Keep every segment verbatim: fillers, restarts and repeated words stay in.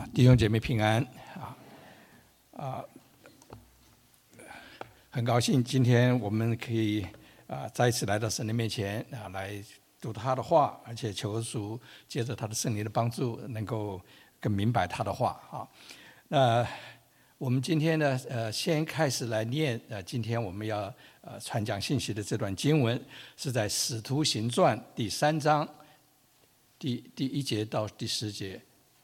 弟兄姐妹平安啊！啊，很高兴今天我们可以啊再一次来到神的面前啊，来读他的话，而且求主借着他的圣灵的帮助，能够更明白他的话啊。那我们今天呢，呃，先开始来念呃，今天我们要呃传讲信息的这段经文，是在《使徒行传》第三章第第一节到第十节。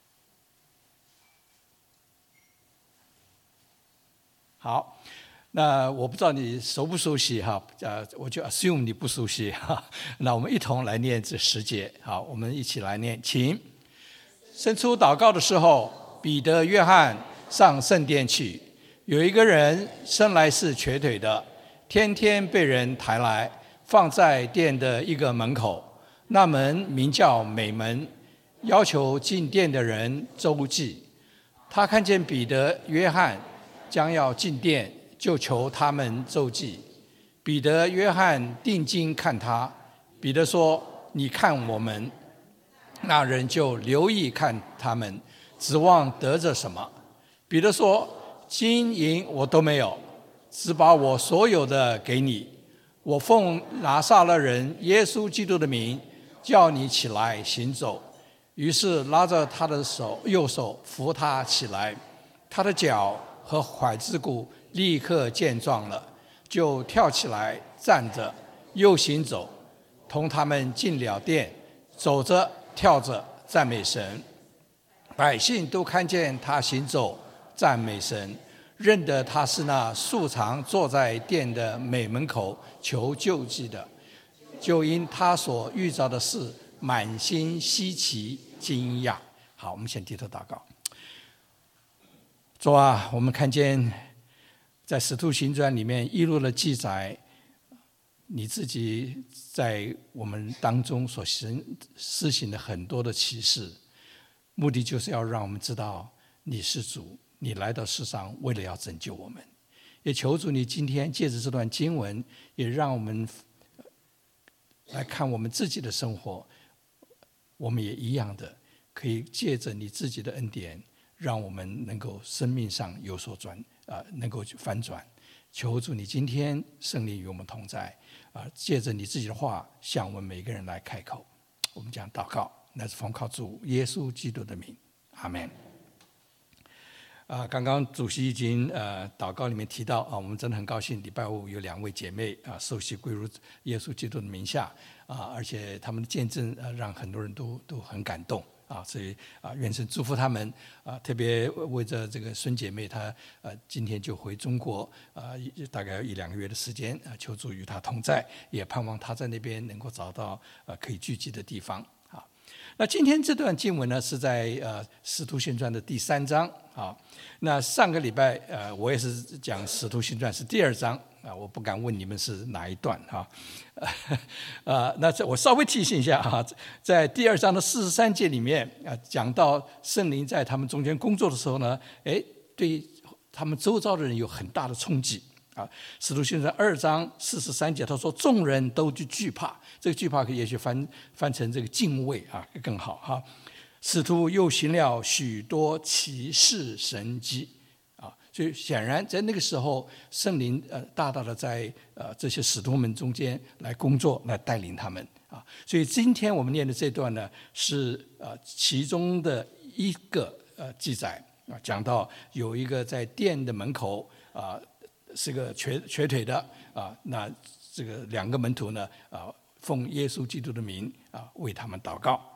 好，那我不知道你熟不熟悉哈，呃，我就 assume 你不熟悉哈。那我们一同来念这十节，好，我们一起来念，请。伸出祷告的时候，彼得、约翰上圣殿去，有一个人生来是瘸腿的，天天被人抬来，放在殿的一个门口，那门名叫美门，要求进殿的人周济。他看见彼得、约翰将要进殿，就求他们周济。彼得、约翰定睛看他，彼得说：“你看我们。”那人就留意看他们，指望得着什么。彼得说：“金银我都没有，只把我所有的给你。我奉拿撒勒人耶稣基督的名，叫你起来行走。”于是拉着他的手，右手扶他起来，他的脚和踝子骨立刻健壮了，就跳起来站着，又行走，同他们进了殿，走着跳着赞美神。百姓都看见他行走赞美神，认得他是那素常坐在殿的美门口求救济的，就因他所遇到的事满心稀奇惊讶。好，我们先低头祷告。主啊，我们看见在使徒行传里面一路的记载，你自己在我们当中所行施行的很多的启示，目的就是要让我们知道你是主，你来到世上为了要拯救我们。也求主你今天借着这段经文，也让我们来看我们自己的生活，我们也一样的可以借着你自己的恩典，让我们能够生命上有所转啊、呃，能够翻转。求主你今天圣灵与我们同在啊、呃，借着你自己的话向我们每个人来开口。我们讲祷告，那是奉靠主耶稣基督的名，阿们。啊、呃，刚刚主席已经呃祷告里面提到啊，我们真的很高兴，礼拜五有两位姐妹啊受洗归入耶稣基督的名下啊，而且他们的见证呃让很多人都都很感动。啊，所以啊，愿神祝福他们啊！特别为着这个孙姐妹，她呃今天就回中国啊，大概一两个月的时间啊，求主与她同在，也盼望她在那边能够找到呃可以聚集的地方啊。那今天这段经文呢，是在呃《使徒行传》的第三章啊。那上个礼拜呃，我也是讲《使徒行传》是第二章啊，我不敢问你们是哪一段哈。呃，那这我稍微提醒一下哈，在第二章的四十三节里面啊，讲到圣灵在他们中间工作的时候呢，哎，对他们周遭的人有很大的冲击啊。使徒行传二章四十三节，他说众人都惧惧怕，这个惧怕可以也许翻翻成这个敬畏啊更好哈。使徒又行了许多奇事神迹。所以显然在那个时候，圣灵呃大大的在呃这些使徒们中间来工作，来带领他们啊。所以今天我们念的这段呢，是呃其中的一个呃记载啊，讲到有一个在殿的门口啊，是个瘸瘸腿的啊，那这个两个门徒呢啊，奉耶稣基督的名啊为他们祷告。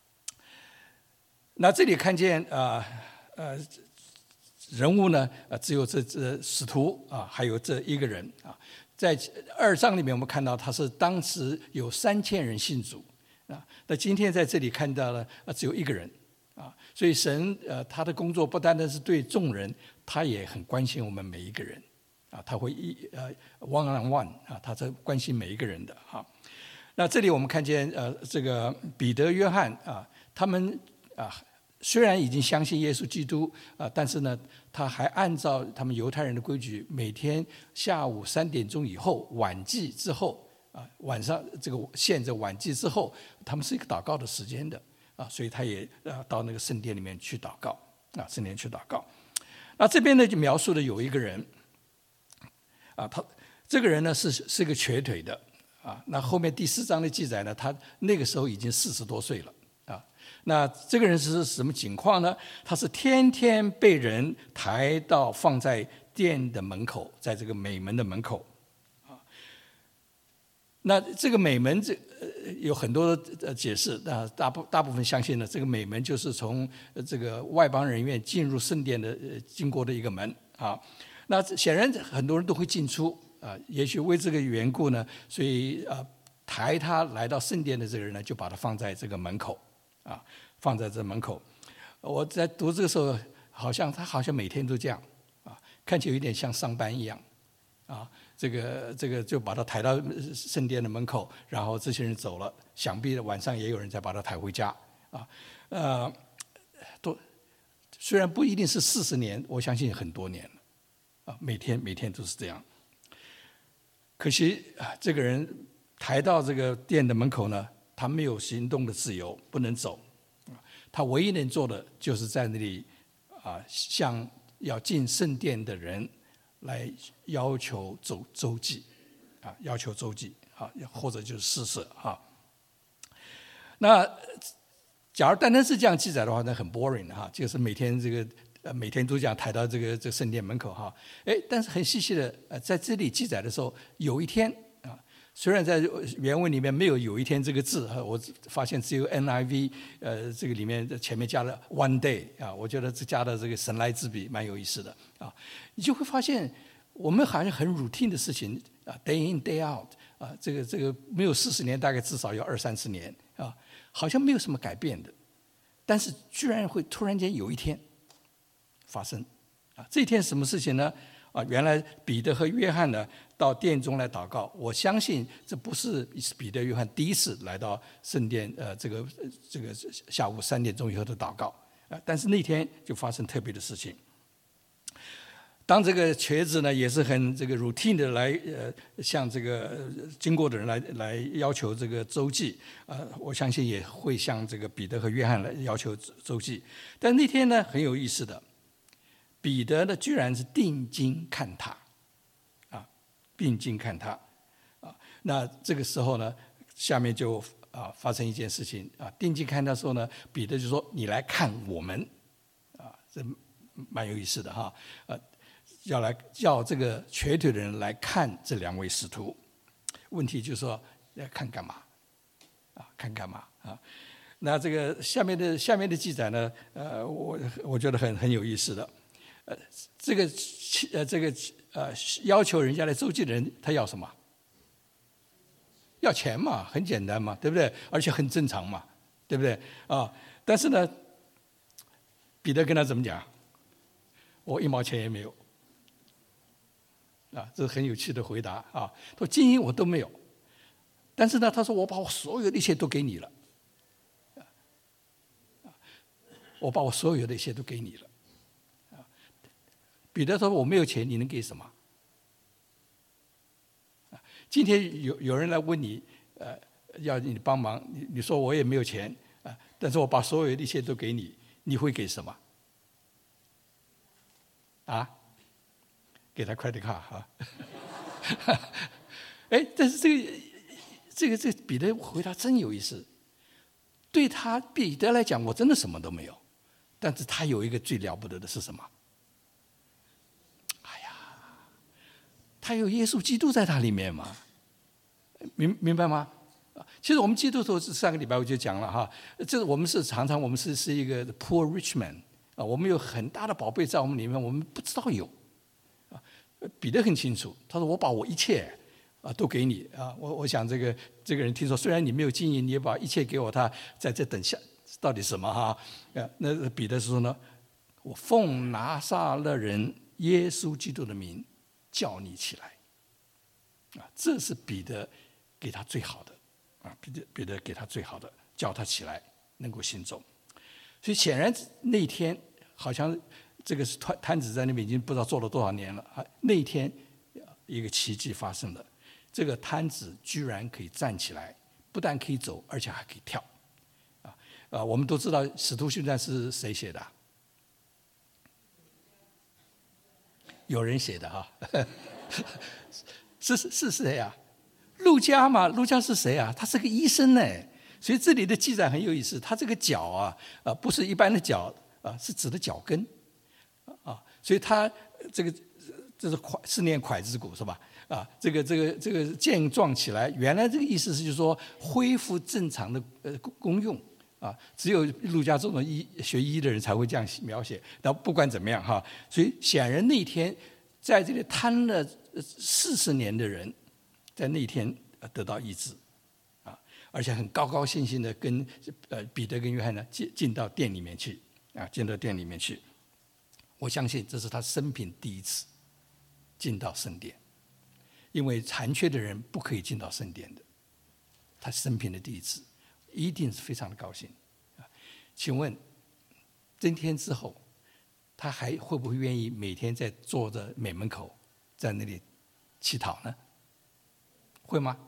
那这里看见啊呃。呃人物呢？呃，只有这这使徒啊，还有这一个人啊。在二章里面，我们看到他是当时有三千人信主啊。那今天在这里看到了，呃，只有一个人啊。所以神呃，他的工作不单单是对众人，他也很关心我们每一个人啊。他会一呃 one on one 啊，他在关心每一个人的哈。那这里我们看见呃，这个彼得、约翰啊，他们啊。虽然已经相信耶稣基督啊，但是呢，他还按照他们犹太人的规矩，每天下午三点钟以后，晚祭之后啊，晚上这个限着晚祭之后，他们是一个祷告的时间的啊，所以他也呃到那个圣殿里面去祷告啊，圣殿去祷告。那这边呢就描述的有一个人，啊，他这个人呢是是个瘸腿的啊。那后面第四章的记载呢，他那个时候已经四十多岁了啊。那这个人是什么情况呢？他是天天被人抬到放在殿的门口，在这个美门的门口啊。那这个美门这呃有很多的解释，那大部大部分相信呢，这个美门就是从这个外邦人员进入圣殿的经过的一个门啊。那显然很多人都会进出啊，也许为这个缘故呢，所以啊抬他来到圣殿的这个人呢，就把他放在这个门口啊，放在这门口。我在读这个时候，好像他好像每天都这样啊，看起来有点像上班一样啊。这个这个就把他抬到圣殿的门口，然后这些人走了，想必晚上也有人再把他抬回家啊。呃，都虽然不一定是四十年，我相信很多年了。啊，每天每天都是这样。可惜啊，这个人抬到这个殿的门口呢，他没有行动的自由，不能走。他唯一能做的就是在那里啊，向要进圣殿的人来要求周周济，啊，要求周济啊，或者就是施舍啊。那假如单单是这样记载的话，那很 boring 哈，就是每天这个。呃，每天都这样抬到这个这个圣殿门口哈，哎，但是很细细的，呃，在这里记载的时候，有一天啊，虽然在原文里面没有“有一天”这个字，我发现只有 N I V， 呃，这个里面前面加了 one day 啊，我觉得这加的这个神来之笔蛮有意思的啊，你就会发现我们好像很 routine 的事情啊 ，day in day out 啊，这个这个没有四十年，大概至少要二三十年啊，好像没有什么改变的，但是居然会突然间有一天。发生啊，这一天什么事情呢？啊，原来彼得和约翰呢到殿中来祷告。我相信这不是彼得、约翰第一次来到圣殿，呃，这个这个下午三点钟以后的祷告啊。但是那天就发生特别的事情。当这个瘸子呢，也是很这个 routine 的来呃向这个、呃、经过的人来来要求这个周济，呃，我相信也会向这个彼得和约翰来要求周济。但那天呢，很有意思的。彼得呢，居然是定睛看他，啊，定睛看他，啊，那这个时候呢，下面就啊发生一件事情啊，定睛看他的时候呢，彼得就说：“你来看我们，啊，这蛮有意思的哈，呃，要来叫这个瘸腿的人来看这两位使徒。问题就是说，要看干嘛？啊，看干嘛啊？那这个下面的下面的记载呢，呃，我我觉得很很有意思的。”呃，这个呃，这个呃，要求人家来周济的人，他要什么？要钱嘛，很简单嘛，对不对？而且很正常嘛，对不对？啊，但是呢，彼得跟他怎么讲？我一毛钱也没有。啊，这是很有趣的回答啊。他说金银我都没有，但是呢，他说我把我所有的一切都给你了。我把我所有的一切都给你了。彼得说：“我没有钱，你能给什么？”今天有有人来问你，呃，要你帮忙，你你说我也没有钱啊，但是我把所有的一切都给你，你会给什么？啊？给他 credit card 哈？哎，但是这个这个这个彼得回答真有意思。对他彼得来讲，我真的什么都没有，但是他有一个最了不得的是什么？他有耶稣基督在他里面嘛？明明白吗？其实我们基督徒上个礼拜我就讲了哈，这我们是常常我们是是一个 poor rich man 啊，我们有很大的宝贝在我们里面，我们不知道有啊。彼得很清楚，他说我把我一切啊都给你啊。我我想这个这个人听说，虽然你没有经营，你也把一切给我，他在这等下到底什么哈？啊，那彼得说呢，我奉拿撒勒人耶稣基督的名。叫你起来，啊，这是彼得给他最好的，啊，彼得彼得给他最好的，叫他起来能够行走。所以显然那天好像这个是摊子在那边已经不知道做了多少年了啊。那天一个奇迹发生了，这个摊子居然可以站起来，不但可以走，而且还可以跳，啊啊！我们都知道《使徒行传》是谁写的？ 有人写的哈，是是是谁啊？路加嘛，路加是谁啊？他是个医生呢。所以这里的记载很有意思，他这个脚啊，啊不是一般的脚啊，是指的脚跟啊，所以他这个这是跛是念跛子骨是吧？啊，这个这个这个健壮起来，原来这个意思是就是说恢复正常的呃功用啊，只有路加这种医学医的人才会这样描写。然后不管怎么样哈，所以显然那天在这里瘫了四十年的人，在那天得到医治。而且很高高兴兴的跟呃彼得跟约翰呢进进到店里面去啊，进到店里面去。我相信这是他生平第一次进到圣殿，因为残缺的人不可以进到圣殿的。他生平的第一次，一定是非常的高兴啊。请问，今天之后，他还会不会愿意每天在坐着美门口在那里乞讨呢？会吗？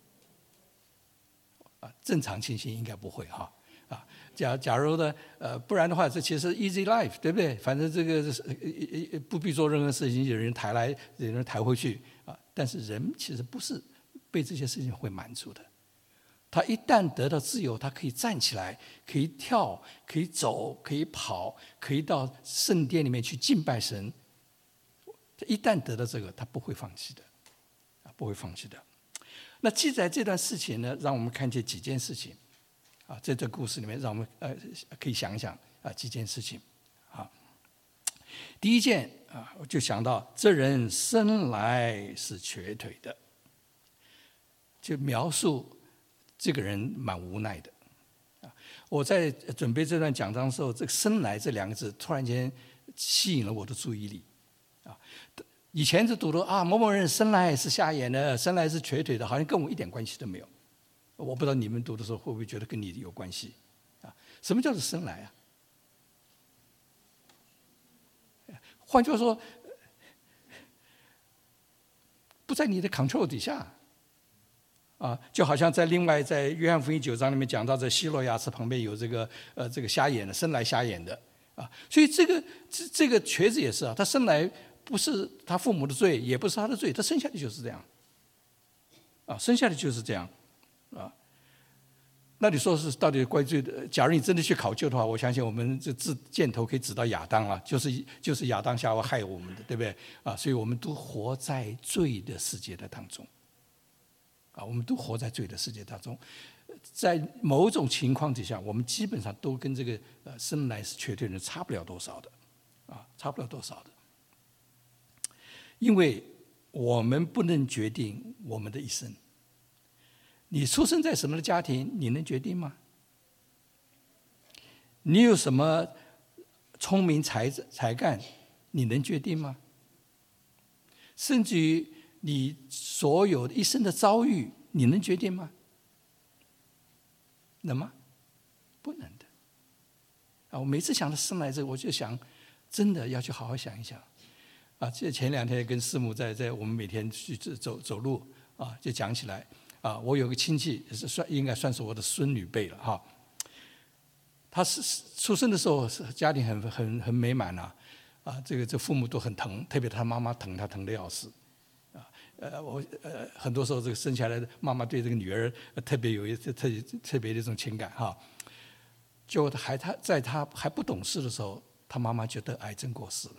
正常情形应该不会哈啊，假假如呢呃不然的话，这其实 easy life 对不对？反正这个不必做任何事情，有人抬来，有人抬回去啊。但是人其实不是被这些事情会满足的。他一旦得到自由，他可以站起来，可以跳，可以走，可以跑，可以到圣殿里面去敬拜神。一旦得到这个，他不会放弃的啊，不会放弃的。那记载这段事情呢，让我们看见几件事情啊，在这故事里面，让我们呃可以想一想啊几件事情啊。第一件啊，我就想到这人生来是瘸腿的，就描述这个人蛮无奈的啊。我在准备这段讲章的时候，这个“生来”这两个字突然间吸引了我的注意力啊。以前是读的啊，某某人生来是瞎眼的，生来是瘸腿的，好像跟我一点关系都没有。我不知道你们读的时候会不会觉得跟你有关系啊？什么叫做生来啊？换句话说，不在你的 control 底下啊，就好像在另外在约翰福音九章里面讲到，在希罗亚池旁边有这个呃这个瞎眼的，生来瞎眼的啊，所以这个这这个瘸子也是啊，他生来。不是他父母的罪，也不是他的罪，他生下来就是这样，啊，生下来就是这样，啊，那你说是到底怪罪的？假如你真的去考究的话，我相信我们这指箭头可以指到亚当了，就是就是亚当夏娃害我们的，对不对？啊，所以我们都活在罪的世界的当中，啊，我们都活在罪的世界当中，在某种情况底下，我们基本上都跟这个呃生来是瘸腿的人差不了多少的，啊，差不了多少的。因为我们不能决定我们的一生。你出生在什么的家庭，你能决定吗？你有什么聪明才才干，你能决定吗？甚至于你所有一生的遭遇，你能决定吗？能吗？不能的。啊，我每次想到生来这个，我就想，真的要去好好想一想。啊，这前两天跟师母在在我们每天去走走路啊，就讲起来啊，我有个亲戚是算应该算是我的孙女辈了哈。他是出生的时候家庭很很很美满啊，啊，这个这父母都很疼，特别他妈妈疼他疼得要死啊。呃，我呃很多时候这个生下来的妈妈对这个女儿特别有一特特别的这种情感哈。就还他在他还不懂事的时候，他妈妈就得癌症过世了。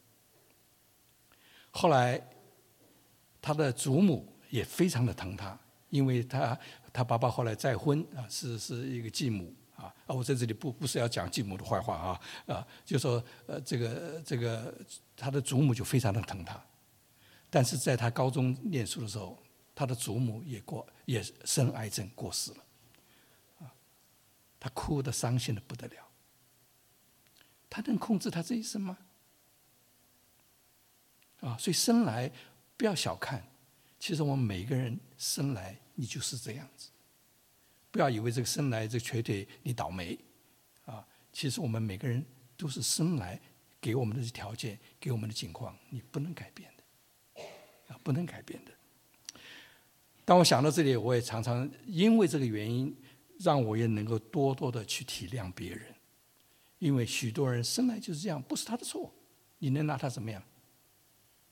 后来，他的祖母也非常的疼他，因为他他爸爸后来再婚啊，是是一个继母啊。啊，我在这里不不是要讲继母的坏话啊啊，就说呃这个这个他的祖母就非常的疼他，但是在他高中念书的时候，他的祖母也过也生癌症过世了，啊，他哭得伤心的不得了。他能控制他这一生吗？啊，所以生来不要小看，其实我们每个人生来你就是这样子，不要以为这个生来这个瘸腿你倒霉，啊，其实我们每个人都是生来给我们的条件，给我们的境况，你不能改变的，啊，不能改变的。当我想到这里，我也常常因为这个原因，让我也能够多多的去体谅别人，因为许多人生来就是这样，不是他的错，你能拿他怎么样？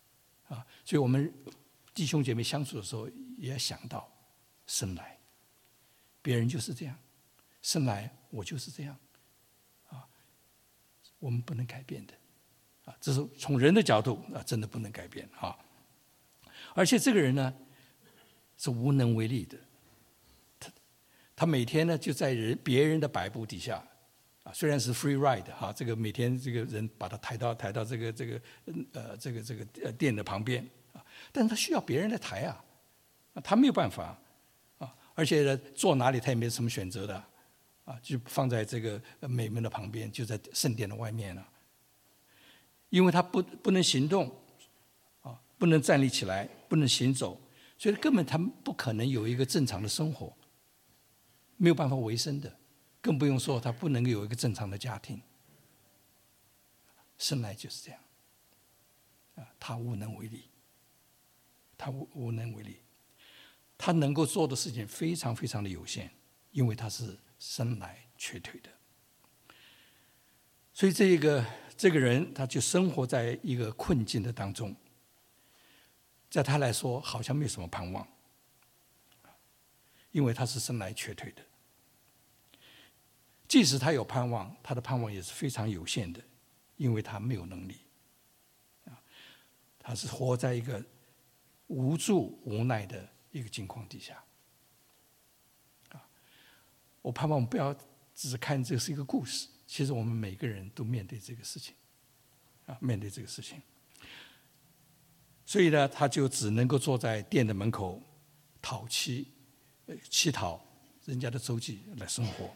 啊，所以我们弟兄姐妹相处的时候，也要想到生来，别人就是这样，生来我就是这样，啊，我们不能改变的，啊，这是从人的角度啊，真的不能改变啊。而且这个人呢，是无能为力的，他他每天呢就在人别人的摆布底下，啊，虽然是 free ride 哈，这个每天这个人把他抬到抬到这个这个呃这个这个呃店的旁边啊，但是他需要别人来抬啊，他没有办法啊，而且呢坐哪里他也没什么选择的啊，就放在这个美门的旁边，就在圣殿的外面了，因为他不不能行动啊，不能站立起来，不能行走，所以根本他不可能有一个正常的生活，没有办法维生的。更不用说他不能够有一个正常的家庭，生来就是这样，啊，他无能为力，他无无能为力，他能够做的事情非常非常的有限，因为他是生来瘸腿的，所以这个这个人他就生活在一个困境的当中，在他来说好像没有什么盼望，因为他是生来瘸腿的。即使他有盼望，他的盼望也是非常有限的，因为他没有能力，他是活在一个无助无奈的一个境况底下。我盼望我们不要只是看这是一个故事，其实我们每个人都面对这个事情，啊，面对这个事情。所以呢，他就只能够坐在店的门口讨乞，乞讨人家的周济来生活。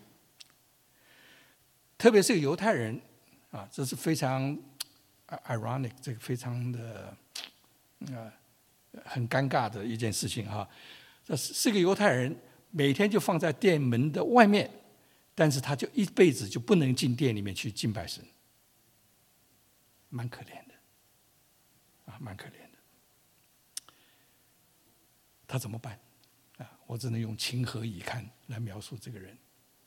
特别是个犹太人啊，这是非常 ironic， 这个非常的呃很尴尬的一件事情哈。这是个犹太人，每天就放在店门的外面，但是他就一辈子就不能进店里面去敬拜神，蛮可怜的啊，蛮可怜的。他怎么办啊？我只能用情何以堪来描述这个人。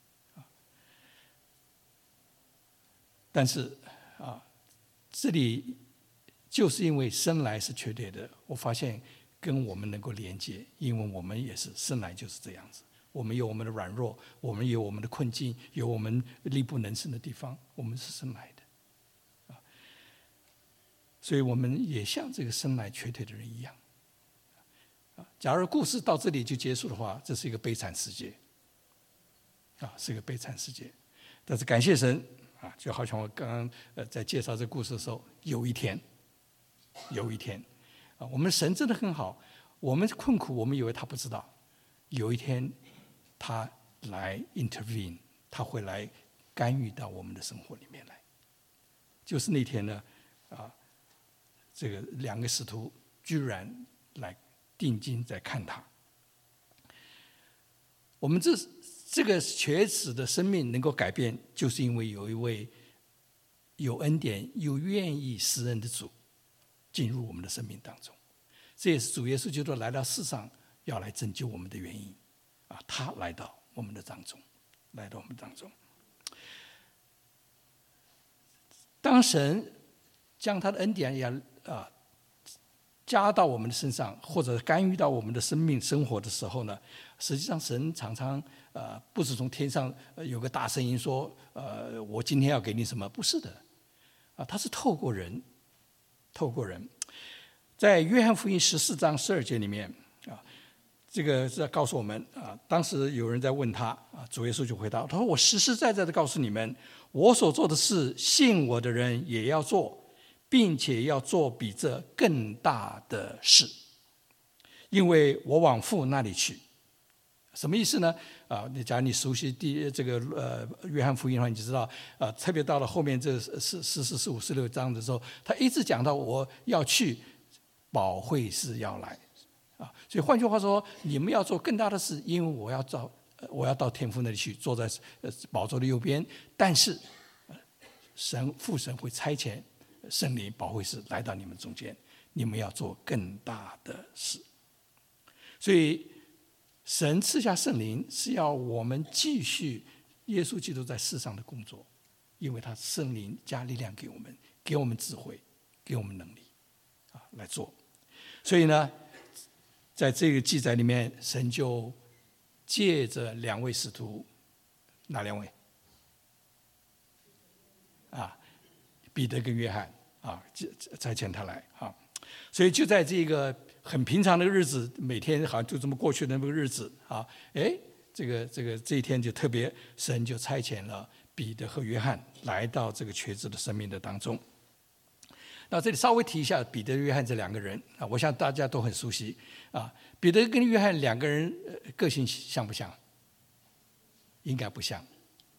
但是啊，这里就是因为生来是瘸腿的，我发现跟我们能够连接，因为我们也是生来就是这样子。我们有我们的软弱，我们有我们的困境，有我们力不能胜的地方，我们是生来的，啊，所以我们也像这个生来瘸腿的人一样。啊，假如故事到这里就结束的话，这是一个悲惨世界，啊，是一个悲惨世界。但是感谢神。啊，就好像我刚刚呃在介绍这个故事的时候，有一天，有一天，啊，我们神真的很好，我们困苦，我们以为他不知道，有一天他来 intervene， 他会来干预到我们的生活里面来。就是那天呢，啊，这个两个使徒居然来定睛在看他。我们这这个瘸子的生命能够改变，就是因为有一位有恩典又愿意施恩的主进入我们的生命当中。这也是主耶稣基督来到世上要来拯救我们的原因啊！他来到我们的当中，来到我们当中。当神将他的恩典也啊加到我们的身上，或者干预到我们的生命生活的时候呢，实际上神常常呃不是从天上有个大声音说呃我今天要给你什么，不是的啊，他是透过人，透过人，在约翰福音十四章十二节里面啊，这个是在告诉我们啊，当时有人在问他啊，主耶稣就回答他说：“我实实在在的告诉你们，我所做的事，信我的人也要做。”并且要做比这更大的事，因为我往父那里去。什么意思呢？啊，你假如你熟悉第这个呃约翰福音的话，你就知道啊，特别到了后面这四四四四五四六章的时候，他一直讲到我要去，保惠师要来啊。所以换句话说，你们要做更大的事，因为我要到我要到天父那里去，坐在宝座的右边。但是神父神会差遣圣灵保惠师来到你们中间，你们要做更大的事。所以神赐下圣灵是要我们继续耶稣基督在世上的工作，因为他圣灵加力量给我们，给我们智慧，给我们能力啊，来做所以呢，在这个记载里面，神就借着两位使徒，哪两位？啊，彼得跟约翰啊，差遣他来啊。所以就在这个很平常的日子，每天好像就这么过去的那个日子啊，哎，这个这个这一天就特别，神就差遣了彼得和约翰来到这个瘸子的生命的当中。那这里稍微提一下彼得、约翰这两个人啊，我想大家都很熟悉啊。彼得跟约翰两个人个性像不像？应该不像。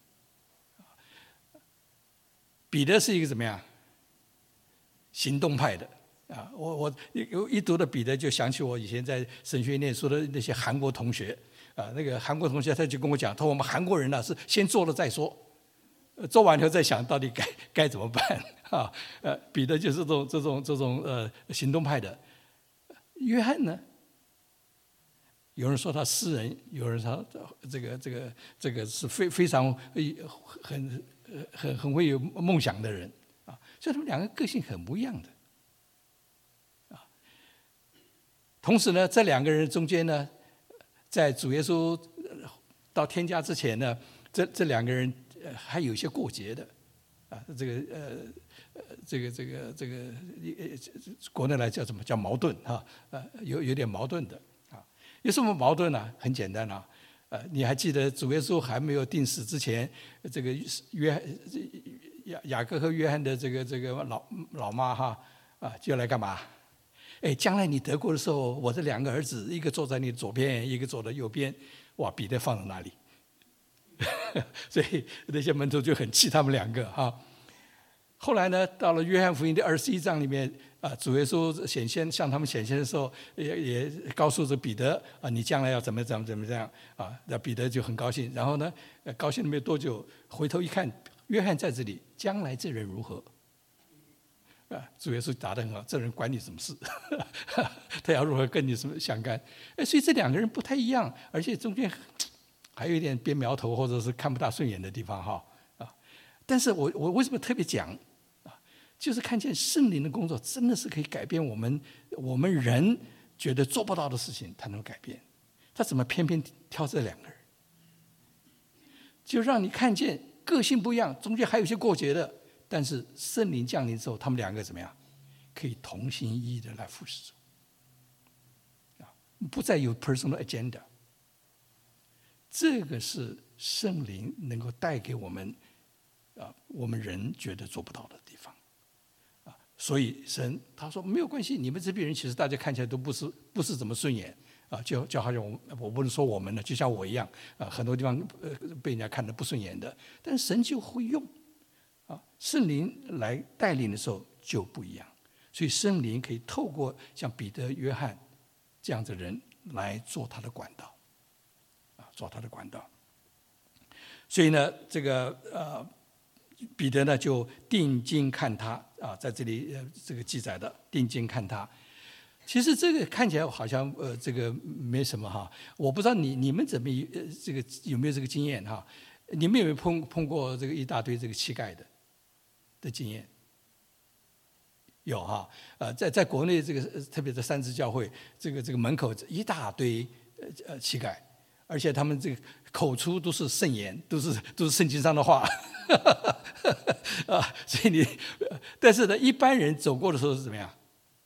彼得是一个怎么样？行动派的啊！我我一读到彼得，就想起我以前在神学院念书的那些韩国同学啊。那个韩国同学他就跟我讲，他说我们韩国人呢、啊、是先做了再说。做完以后再想到底该该怎么办啊？呃，彼得就是这种这种这种呃行动派的。约翰呢，有人说他诗人，有人说这个这个这个是非非常很很很会有梦想的人啊，所以他们两个个性很不一样的啊。同时呢，这两个人中间呢，在主耶稣到天家之前呢，这这两个人。还有一些过节的，啊，这个呃呃，这个这个这个呃，国内来叫什么叫矛盾哈？呃，有有点矛盾的啊。有什么矛盾呢、啊？很简单啊，呃，你还记得主耶稣还没有定死之前，这个约雅雅各和约翰的这个这个老老妈哈啊，就来干嘛？哎，将来你得国的时候，我这两个儿子，一个坐在你左边，一个坐在右边，哇，彼得放在哪里？所以那些门徒就很气他们两个哈。后来呢，到了约翰福音的二十一章里面啊，主耶稣显现向他们显现的时候，也也告诉着彼得啊，你将来要怎么怎么怎么这样啊。那彼得就很高兴，然后呢，高兴了没有多久，回头一看，约翰在这里，将来这人如何？啊，主耶稣答得很好，这人管你什么事？他要如何跟你什么相干？哎，所以这两个人不太一样，而且中间。还有一点别苗头或者是看不大顺眼的地方哈啊，但是我我为什么特别讲啊？就是看见圣灵的工作真的是可以改变我们我们人觉得做不到的事情，他能改变。他怎么偏偏挑这两个人？就让你看见个性不一样，中间还有一些过节的，但是圣灵降临之后，他们两个怎么样？可以同心一意的来服侍主啊，不再有 personal agenda。这个是圣灵能够带给我们啊，我们人觉得做不到的地方啊。所以神他说没有关系，你们这批人其实大家看起来都不是不是怎么顺眼啊，就就好像我我不能说我们呢，就像我一样啊，很多地方呃被人家看得不顺眼的，但是神就会用啊，圣灵来带领的时候就不一样。所以圣灵可以透过像彼得、约翰这样的人来做他的管道。做他的管道，所以呢，这个呃，彼得呢就定睛看他啊，在这里呃这个记载的定睛看他。其实这个看起来好像呃这个没什么哈，我不知道你你们怎么呃这个有没有这个经验哈？你们有没有碰碰过这个一大堆这个乞丐的的经验？有哈，呃，在在国内这个特别在三支教会，这个这个门口一大堆呃呃乞丐。而且他们这个口出都是圣言，都是都是圣经上的话，啊，所以你，但是呢，一般人走过的时候是怎么样？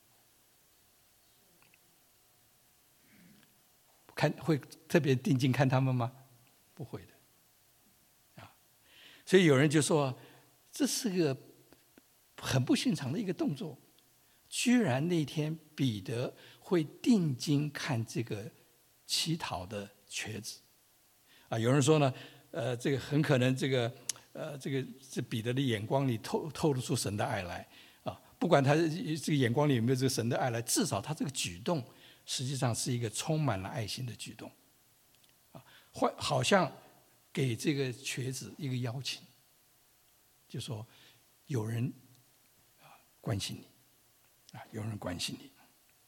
看会特别定睛看他们吗？不会的，啊，所以有人就说，这是个很不寻常的一个动作，居然那天彼得会定睛看这个乞讨的瘸子啊，有人说呢，呃，这个很可能这个，呃，这个这彼得的眼光里透透露出神的爱来啊，不管他这个眼光里有没有这个神的爱来，至少他这个举动实际上是一个充满了爱心的举动啊，或好像给这个瘸子一个邀请，就说有人啊关心你啊，有人关心你。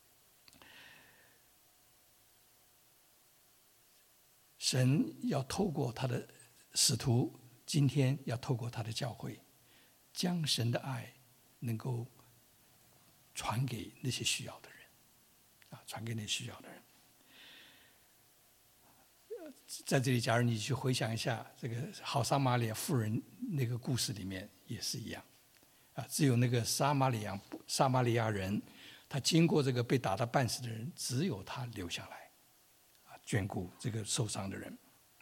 神要透过他的使徒，今天要透过他的教会，将神的爱能够传给那些需要的人。 啊，传给那需要的人。在这里，假如你去回想一下这个好撒玛利亚妇人那个故事里面也是一样，啊，只有那个撒玛利亚撒玛利亚人，他经过这个被打到半死的人，只有他留下来，啊，眷顾这个受伤的人。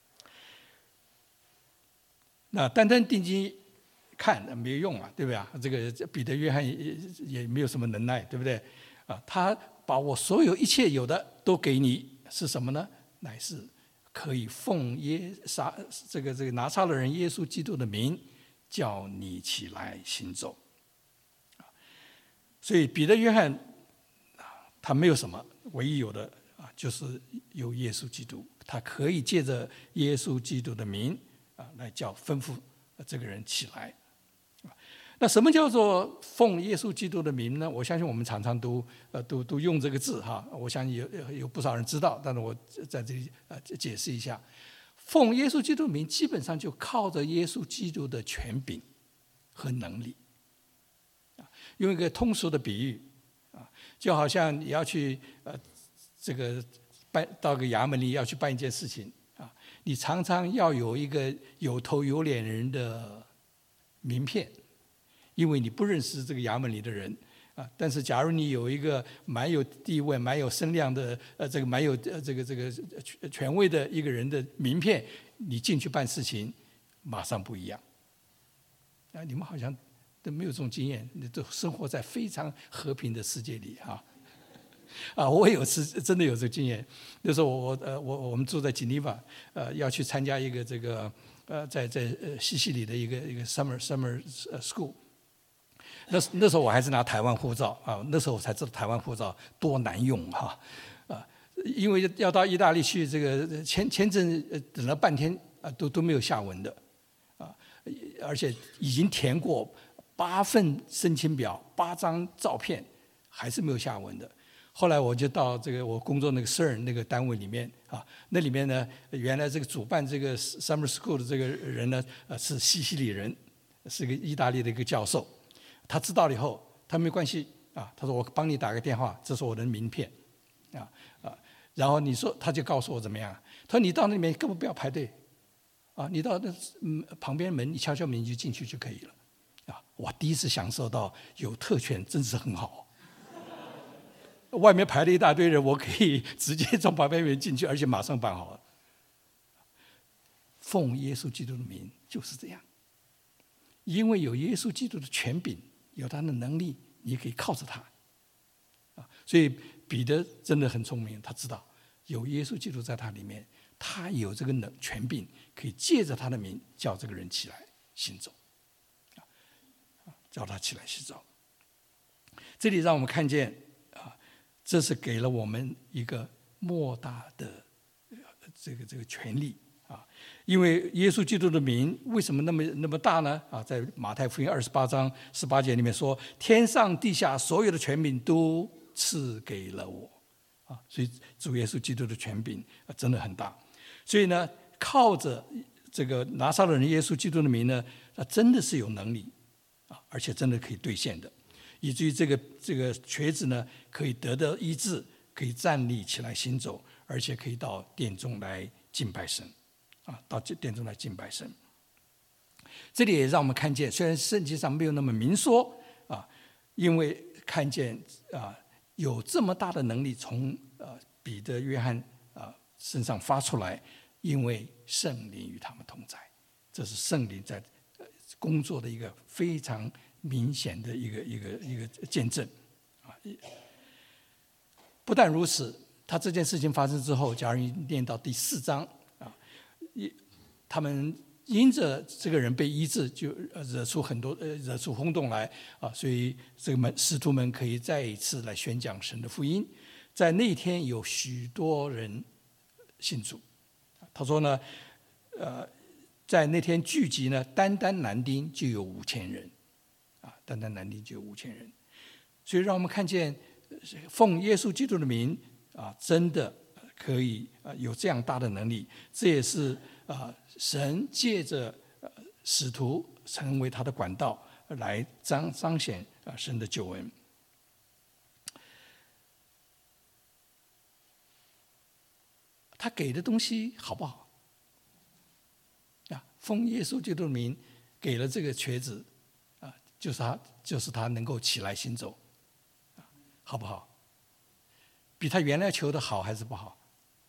那单单定睛看没有用啊，对不对啊？这个彼得、约翰 也, 也没有什么能耐，对不对？啊，他把我所有一切有的都给你，是什么呢？乃是可以奉耶撒这个这个拿撒勒人耶稣基督的名，叫你起来行走。所以彼得、约翰他没有什么，唯一有的啊，就是有耶稣基督，他可以借着耶稣基督的名啊，来叫吩咐这个人起来。那什么叫做奉耶稣基督的名呢？我相信我们常常都呃都都用这个字哈，我相信有有不少人知道，但是我在这里呃解释一下，奉耶稣基督的名，基本上就靠着耶稣基督的权柄和能力。用一个通俗的比喻啊，就好像你要去呃这个办到个衙门里要去办一件事情啊，你常常要有一个有头有脸人的名片。因为你不认识这个衙门里的人啊，但是假如你有一个蛮有地位、蛮有声量的呃，这个蛮有呃这个这个权威的一个人的名片，你进去办事情，马上不一样。啊，你们好像都没有这种经验，你都生活在非常和平的世界里哈。啊，我有次真的有这个经验，那时候我我呃我我们住在吉尼瓦，呃要去参加一个这个呃在在呃西西里的一个一个 summer summer school。那那时候我还是拿台湾护照啊，那时候我才知道台湾护照多难用哈，啊，因为要到意大利去，这个签签证等了半天啊，都都没有下文的，啊，而且已经填过八份申请表、八张照片，还是没有下文的。后来我就到这个我工作那个 C E R N 那个单位里面啊，那里面呢，原来这个主办这个 Summer School 的这个人呢，呃，是西西里人，是个意大利的一个教授。他知道了以后，他没关系啊，他说我帮你打个电话，这是我的名片，啊啊，然后你说他就告诉我怎么样？他说你到那里面根本不要排队，啊，你到那嗯旁边门，你敲敲门你就进去就可以了，啊，我第一次享受到有特权，真是很好。外面排了一大堆人，我可以直接从旁边门进去，而且马上办好了。奉耶稣基督的名就是这样，因为有耶稣基督的权柄。有他的能力，你可以靠着他，啊，所以彼得真的很聪明，他知道有耶稣基督在他里面，他有这个能权柄，可以借着他的名叫这个人起来行走，啊，叫他起来行走。这里让我们看见啊，这是给了我们一个莫大的这个这个权利。啊，因为耶稣基督的名为什么那么那么大呢？啊，在马太福音二十八章十八节里面说，天上地下所有的权柄都赐给了我，啊，所以主耶稣基督的权柄啊真的很大。所以呢，靠着这个拿撒勒人耶稣基督的名呢，他真的是有能力啊，而且真的可以兑现的，以至于这个这个瘸子呢可以得到医治，可以站立起来行走，而且可以到殿中来敬拜神。啊，到殿中来敬拜神。这里也让我们看见，虽然圣经上没有那么明说啊，因为看见啊有这么大的能力从呃彼得、约翰啊身上发出来，因为圣灵与他们同在，这是圣灵在工作的一个非常明显的一个一个一个见证啊。不但如此，他这件事情发生之后，假如念到第四章。他们因着这个人被医治，就惹出很多呃惹出轰动来啊，所以这个门使徒们可以再一次来宣讲神的福音。在那天有许多人信主，他说呢，呃，在那天聚集呢，单单男丁就有五千人，啊，单单男丁就有五千人，所以让我们看见奉耶稣基督的名啊，真的可以啊有这样大的能力，这也是啊神借着使徒成为他的管道来彰彰显啊神的救恩。 他给的东西好不好？啊，奉耶稣基督的名给了这个瘸子，啊，就是他，就是他能够起来行走，啊，好不好？比他原来求的好还是不好？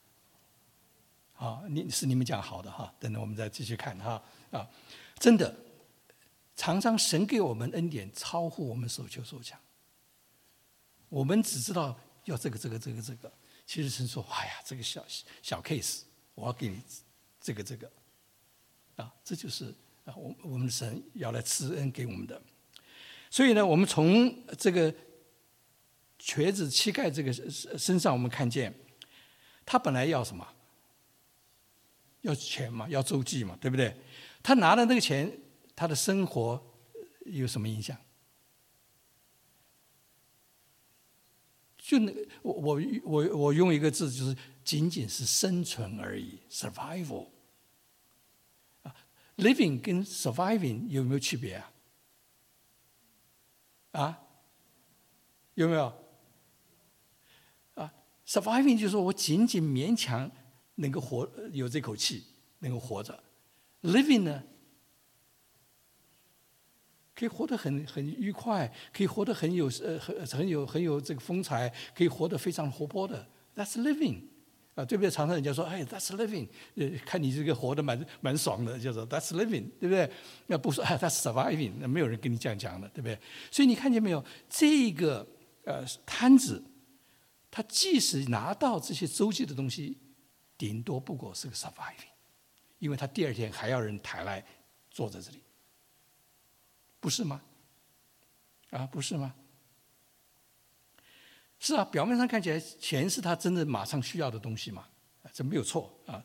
啊，你是你们讲好的哈，等等我们再继续看哈啊，真的，常常神给我们恩典超乎我们所求所想，我们只知道要这个这个这个这个，其实神说，哎呀，这个小小 case， 我要给你这个这个，啊，这就是啊，我我们的神要来赐恩给我们的。所以呢，我们从这个瘸子膝盖这个身上，我们看见他本来要什么？要钱嘛，要周济嘛，对不对？他拿了那个钱，他的生活有什么影响？就那我我我我用一个字，就是仅仅是生存而已 ，survival。啊 ，living 跟 surviving 有没有区别啊？啊，有没有？啊 ，surviving 就是说我仅仅勉强能够活，有这口气，能够活着。living 呢，可以活得很很愉快，可以活得很有呃很很有很有这个风采，可以活得非常活泼的。That's living， 啊，对不对？常常人家说，哎 ，That's living， 呃，看你这个活得蛮蛮爽的，就说 That's living， 对不对？那不说，哎 ，That's surviving， 那没有人跟你这样讲的，对不对？所以你看见没有，这个呃摊子，他即使拿到这些周济的东西，顶多不过是个 surviving， 因为他第二天还要人抬来坐在这里。不是吗？啊，不是吗？是啊，表面上看起来钱是他真的马上需要的东西嘛，这没有错啊。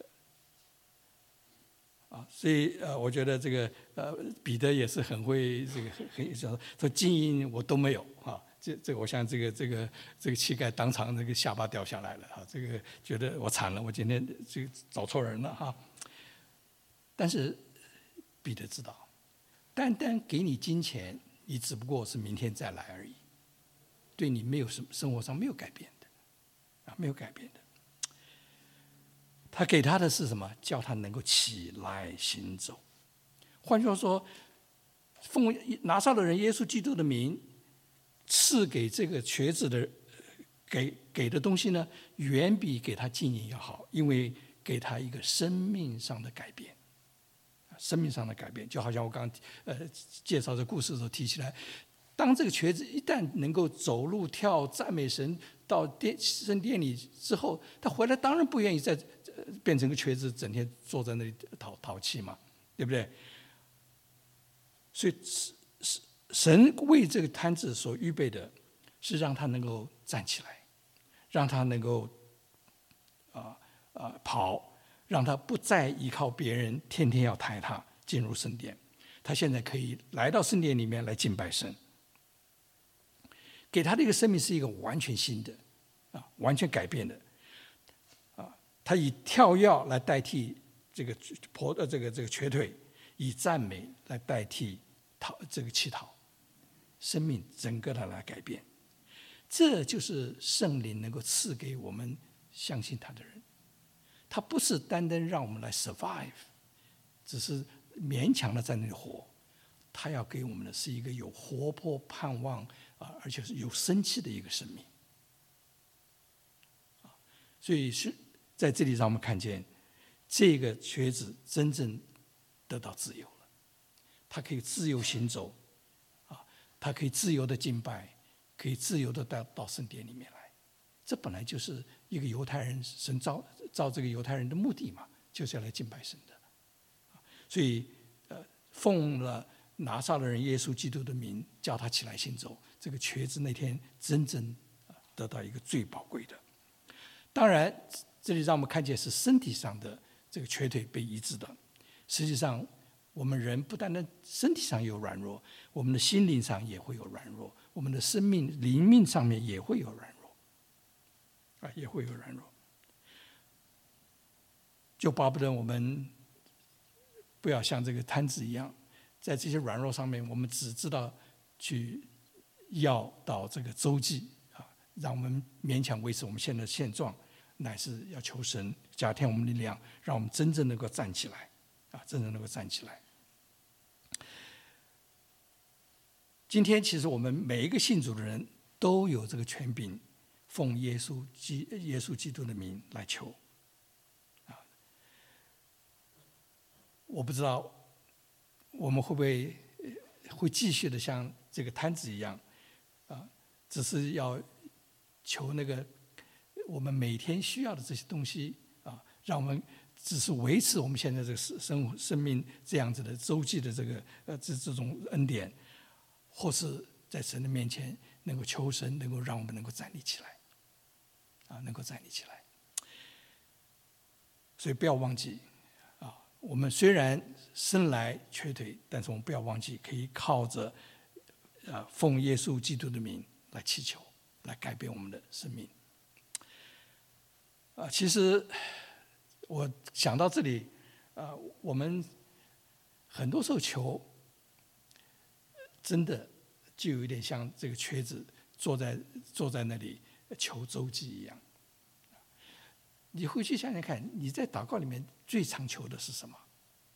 啊，所以呃，我觉得这个呃，彼得也是很会这个很很说说经营我都没有啊，这这我想这个这个这个膝盖当场那个下巴掉下来了啊，这个觉得我惨了，我今天这个找错人了哈。但是彼得知道。单单给你金钱，你只不过是明天再来而已，对你没有什么生活上没有改变的，啊，没有改变的。他给他的是什么？叫他能够起来行走。换句话说，奉拿撒勒人耶稣基督的名赐给这个瘸子的给给的东西呢，远比给他金银要好，因为给他一个生命上的改变。生命上的改变，就好像我刚刚呃介绍这故事的时候提起来，当这个瘸子一旦能够走路、跳、赞美神，到殿圣殿里之后，他回来当然不愿意再变成个瘸子，整天坐在那里淘淘气嘛，对不对？所以神为这个摊子所预备的，是让他能够站起来，让他能够啊啊、呃、跑。让他不再依靠别人，天天要抬他进入圣殿。他现在可以来到圣殿里面来敬拜神，给他的一个生命是一个完全新的，啊，完全改变的，啊，他以跳跃来代替这个跛的这个这个瘸腿，以赞美来代替讨这个乞讨，生命整个的来改变。这就是圣灵能够赐给我们相信他的人。他不是单单让我们来 survive， 只是勉强的在那里活。他要给我们的是一个有活泼盼望啊，而且是有生气的一个生命。所以是在这里让我们看见，这个瘸子真正得到自由了。他可以自由行走，啊，他可以自由的敬拜，可以自由的到到圣殿里面来。这本来就是一个犹太人神造造这个犹太人的目的嘛，就是要来敬拜神的。所以，呃，奉了拿撒勒人耶稣基督的名，叫他起来行走。这个瘸子那天真正得到一个最宝贵的。当然，这里让我们看见是身体上的这个瘸腿被医治的。实际上，我们人不单单身体上有软弱，我们的心灵上也会有软弱，我们的生命灵命上面也会有软弱。啊，也会有软弱，就巴不得我们不要像这个摊子一样，在这些软弱上面，我们只知道去要到这个周济啊，让我们勉强维持我们现在的现状， 乃是要求神加添我们力量，让我们真正能够站起来，啊，真正能够站起来。今天其实我们每一个信主的人都有这个权柄，奉耶稣基耶稣基督的名来求。啊，我不知道我们会不会会继续的像这个摊子一样，啊，只是要求那个我们每天需要的这些东西啊，让我们只是维持我们现在这个生活生命这样子的周记的这个呃这这种恩典。或是在神的面前能够求神能够让我们能够站立起来，啊，能够站立起来。所以不要忘记啊，我们虽然生来瘸腿，但是我们不要忘记可以靠着啊奉耶稣基督的名来祈求，来改变我们的生命。啊，其实我想到这里，啊，我们很多时候求。真的就有一点像这个瘸子坐在坐在那里求周济一样。你回去想想看，你在祷告里面最常求的是什么？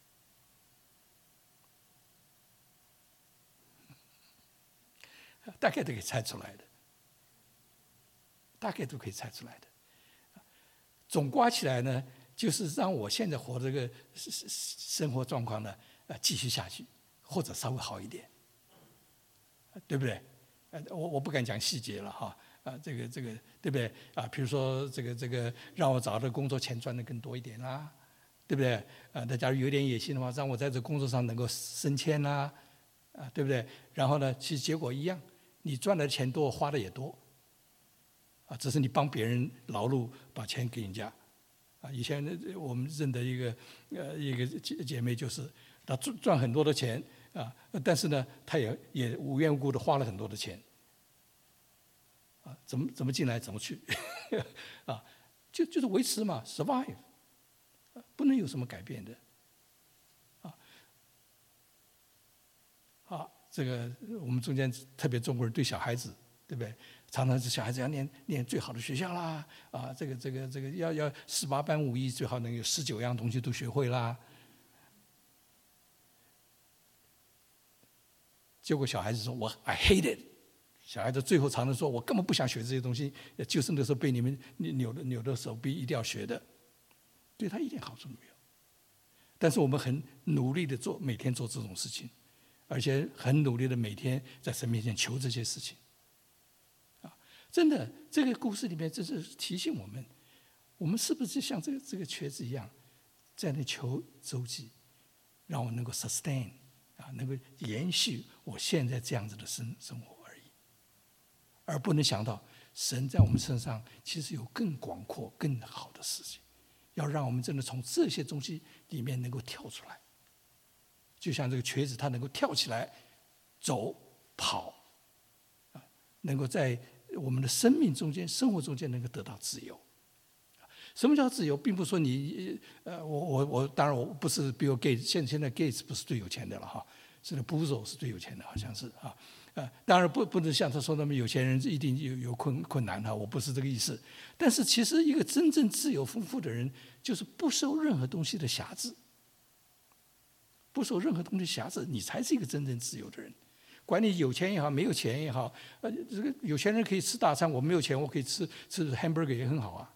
大概都可以猜出来的，大概都可以猜出来的。总括起来呢，就是让我现在活这个生活状况呢，呃，继续下去，或者稍微好一点。对不对？呃，我我不敢讲细节了哈，啊，这个这个对不对？啊，比如说这个这个让我找的工作钱赚的更多一点啦，对不对？啊，那假如有点野心的话，让我在这工作上能够升迁啦，啊，对不对？然后呢，其实结果一样，你赚的钱多，花的也多，啊，只是你帮别人劳碌把钱给人家，啊，以前我们认得一个呃一个姐姐妹，就是她赚赚很多的钱。啊，但是呢，他也也无缘无故的花了很多的钱，啊，怎么怎么进来怎么去，啊，就就是维持嘛 ，survive， 不能有什么改变的，啊，好，这个我们中间特别中国人对小孩子，对不对？常常是小孩子要念念最好的学校啦，啊，这个这个这个要要十八般武艺，最好能有十九样东西都学会啦。结果小孩子说：“我 I hate it。”小孩子最后常常说：“我根本不想学这些东西，就是那时候被你们扭的扭的手臂一定要学的，对他一点好处都没有。”但是我们很努力的做，每天做这种事情，而且很努力的每天在神面前求这些事情。啊，真的，这个故事里面这是提醒我们，我们是不是像这个这个瘸子一样，在那求周济，让我能够 sustain。啊，能够延续我现在这样子的生生活而已，而不能想到神在我们身上其实有更广阔、更好的事情，要让我们真的从这些东西里面能够跳出来。就像这个瘸子，他能够跳起来走、跑，啊，能够在我们的生命中间、生活中间能够得到自由。什么叫自由？并不是说你呃，我我我，当然我不是 Bill Gates， 现现在 Gates 不是最有钱的了哈，是那 Bezos 是最有钱的，好像是啊，呃，当然不不能像他说那么有钱人一定有有困困难哈，我不是这个意思。但是其实一个真正自由丰富的人，就是不受任何东西的辖制，不受任何东西辖制，你才是一个真正自由的人。管你有钱也好，没有钱也好，呃，这个有钱人可以吃大餐，我没有钱，我可以吃吃 hamburger 也很好啊。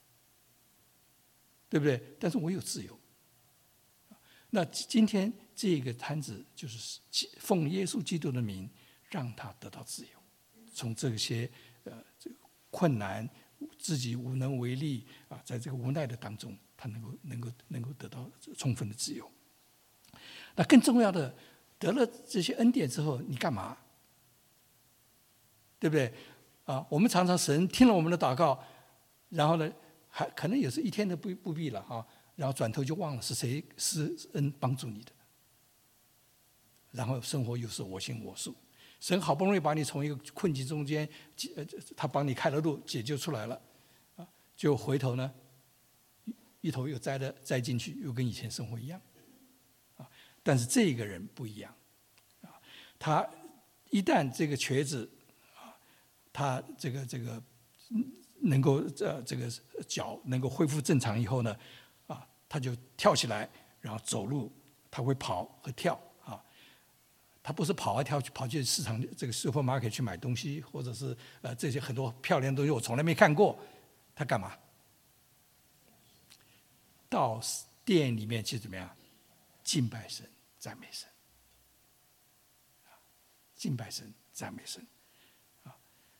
对不对？但是我有自由。那今天这个摊子就是奉耶稣基督的名，让他得到自由，从这些呃这个困难、自己无能为力啊，在这个无奈的当中，他能够能够能够得到充分的自由。那更重要的，得了这些恩典之后，你干嘛？对不对？啊，我们常常神听了我们的祷告，然后呢？还可能也是一天都不不必了哈，然后转头就忘了是谁施恩帮助你的，然后生活又是我行我素，神好不容易把你从一个困境中间，呃，他帮你开了路，解救出来了，啊，就回头呢，一头又栽了栽进去，又跟以前生活一样，啊，但是这个人不一样，啊，他一旦这个瘸子，啊，他这个这个。 能够呃这个脚能够恢复正常以后呢，啊，他就跳起来，然后走路，他会跑和跳啊。他不是跑啊跳去跑去市场这个 supermarket 去买东西，或者是呃这些很多漂亮的东西我从来没看过。他干嘛？到店里面去怎么样？敬拜神，赞美神。敬拜神，赞美神。啊，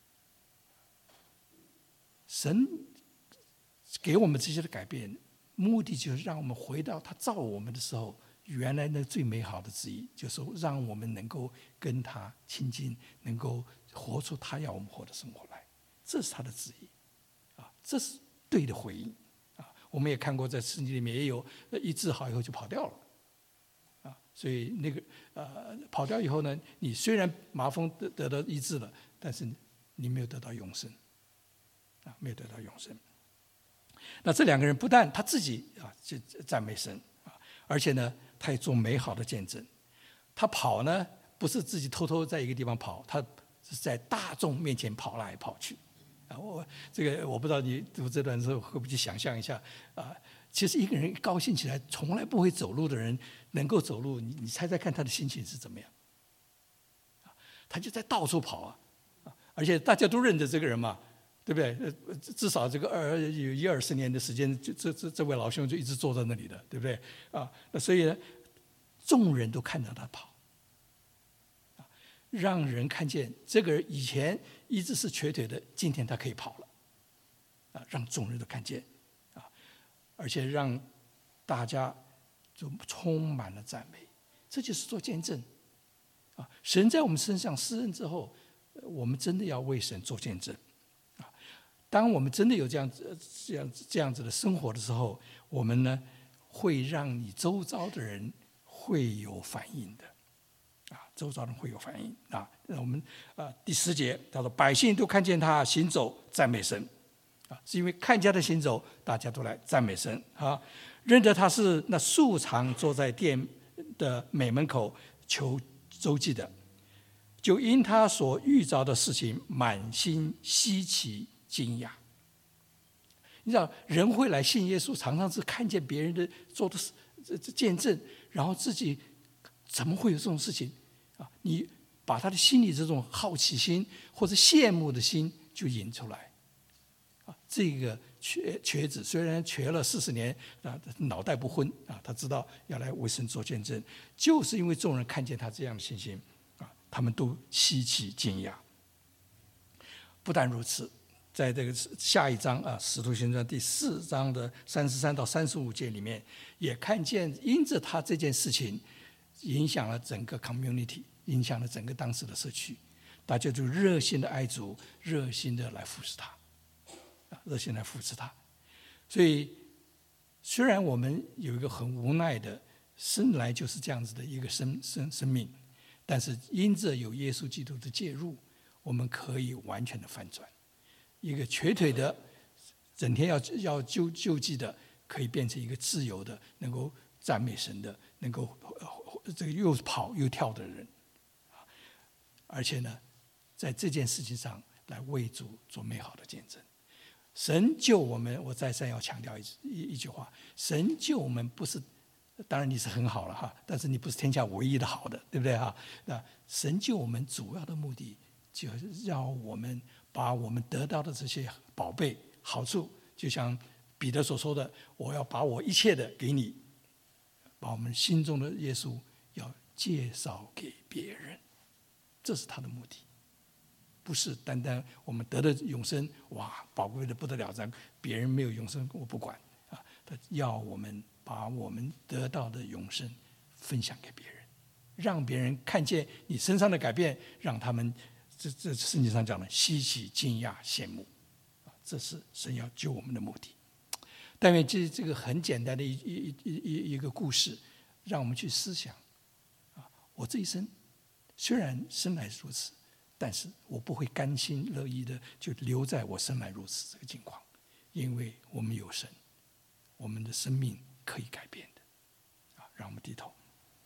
神给我们这些的改变，目的就是让我们回到他造我们的时候，原来那最美好的旨意，就是让我们能够跟他亲近，能够活出他要我们活的生活来。这是他的旨意，啊，这是对的回应。啊，我们也看过在圣经里面也有医治好以后就跑掉了。啊，所以那个呃跑掉以后呢，你虽然麻风得得到医治了，但是你没有得到永生，啊，没有得到永生。那这两个人不但他自己啊就赞美神啊，而且呢，他也做美好的见证。他跑呢，不是自己偷偷在一个地方跑，他是在大众面前跑来跑去。啊，我这个我不知道你读这段的时候会不会去想象一下啊？其实一个人高兴起来，从来不会走路的人能够走路，你你猜猜看他的心情是怎么样？啊，他就在到处跑啊，啊，而且大家都认得这个人嘛，对不对？呃，至少这个二有一二十年的时间，这这这这位老兄就一直坐在那里的，对不对？啊，那所以呢，众人都看到他跑，啊，让人看见这个人以前一直是瘸腿的，今天他可以跑了，啊，让众人都看见。而且让大家就充满了赞美，这就是做见证啊！神在我们身上施恩之后，我们真的要为神做见证啊！当我们真的有这样子、这样这样子的生活的时候，我们呢会让你周遭的人会有反应的啊！周遭人会有反应啊！那我们啊第十节他说：“百姓都看见他行走，赞美神。”是因为看见他的行走，大家都来赞美神啊！认得他是那素常坐在殿的美门口求周济的，就因他所遇着的事情，满心稀奇惊讶。你知道，人会来信耶稣，常常是看见别人的做的见证，然后自己怎么会有这种事情啊？你把他的心里这种好奇心或者羡慕的心就引出来。这个瘸瘸子虽然瘸了四十年啊，脑袋不昏啊，他知道要来为神做见证，就是因为众人看见他这样的信心啊，他们都稀奇惊讶。不但如此，在这个下一章啊，《使徒行传》第四章的三十三到三十五节里面，也看见因着他这件事情，影响了整个 community， 影响了整个当时的社区，大家就热心的爱主，热心的来服侍他。热心来扶持他，所以虽然我们有一个很无奈的生来就是这样子的一个生生生命，但是因着有耶稣基督的介入，我们可以完全的翻转。一个瘸腿的，整天要要救救济的，可以变成一个自由的，能够赞美神的，能够这个又跑又跳的人，而且呢，在这件事情上来为主做美好的见证。神救我们，我再三要强调一一一句话：神救我们不是，当然你是很好了哈，但是你不是天下唯一的好的，对不对哈？那神救我们主要的目的，就是让我们把我们得到的这些宝贝好处，就像彼得所说的：“我要把我一切的给你，把我们心中的耶稣要介绍给别人。”这是他的目的。不是单单我们得的永生，哇，宝贵的不得了，咱别人没有永生，我不管啊。他要我们把我们得到的永生分享给别人，让别人看见你身上的改变，让他们这这圣经上讲的稀奇、惊讶、羡慕啊，这是神要救我们的目的。但愿这这个很简单的一一一一一个故事，让我们去思想啊，我这一生虽然生来如此。但是我不会甘心乐意的就留在我生来如此这个境况，因为我们有神，我们的生命可以改变的。啊，让我们低头。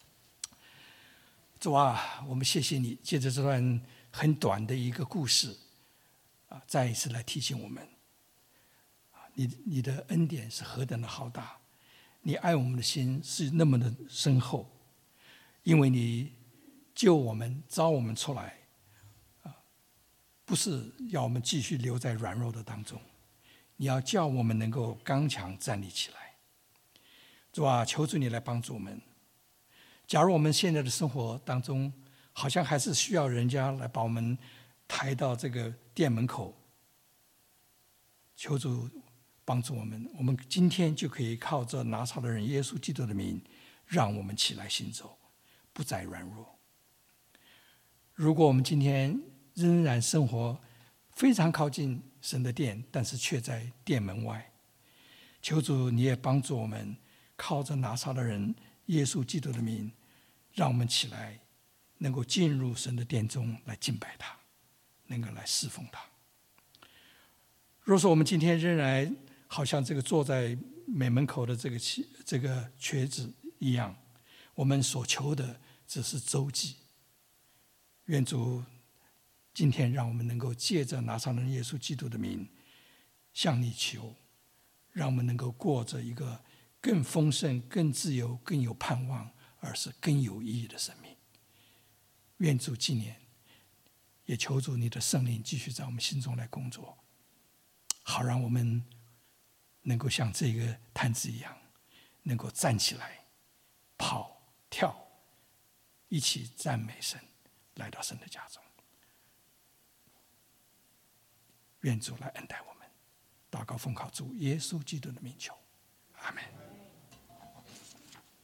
主啊，我们谢谢你，借着这段很短的一个故事，啊，再一次来提醒我们， 你你的恩典是何等的浩大，你爱我们的心是那么的深厚，因为你救我们招我们出来，不是要我们继续留在软弱的当中，你要叫我们能够刚强站立起来。主啊，求主你来帮助我们。假如我们现在的生活当中好像还是需要人家来把我们抬到这个店门口，求主帮助我们，我们今天就可以靠着拿撒勒人耶稣基督的名，让我们起来行走，不再软弱。如果我们今天仍然生活非常靠近神的殿，但是却在殿门外，求主你也帮助我们，靠着拿撒勒人耶稣基督的名，让我们起来能够进入神的殿中来敬拜他，能够来侍奉他。若说我们今天仍然好像这个坐在美门口的这个这个瘸子一样，我们所求的只是周济。愿主今天让我们能够借着拿撒勒人耶稣基督的名向你求，让我们能够过着一个更丰盛、更自由、更有盼望，而是更有意义的生命。愿主纪念，也求主你的圣灵继续在我们心中来工作，好让我们能够像这个摊子一样，能够站起来跑跳，一起赞美神，来到神的家中。愿主来恩待我们，祷告奉靠主耶稣基督的名求，阿们。